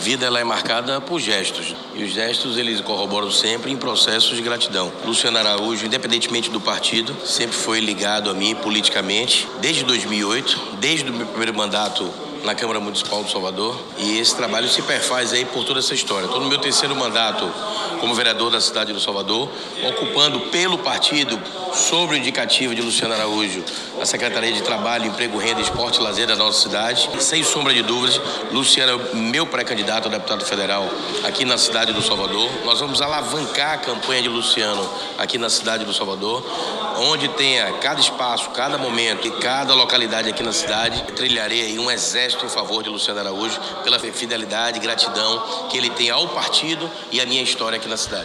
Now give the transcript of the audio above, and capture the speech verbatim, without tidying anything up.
vida ela é marcada por gestos. E os gestos, eles corroboram sempre em processos de gratidão. Luciano Araújo, independentemente do partido, sempre foi ligado a mim politicamente, desde dois mil e oito, desde o meu primeiro mandato na Câmara Municipal de Salvador, e esse trabalho se perfaz aí por toda essa história. Estou no meu terceiro mandato como vereador da cidade do Salvador, ocupando pelo partido, sobre o indicativo de Luciano Araújo, a Secretaria de Trabalho, Emprego, Renda, Esporte e Lazer da nossa cidade. Sem sombra de dúvidas, Luciano é o meu pré-candidato a deputado federal aqui na cidade do Salvador. Nós vamos alavancar a campanha de Luciano aqui na cidade do Salvador, onde tenha cada espaço, cada momento e cada localidade aqui na cidade. Trilharei aí um exército em favor de Luciano Araújo pela fidelidade e gratidão que ele tem ao partido e à minha história aqui na cidade.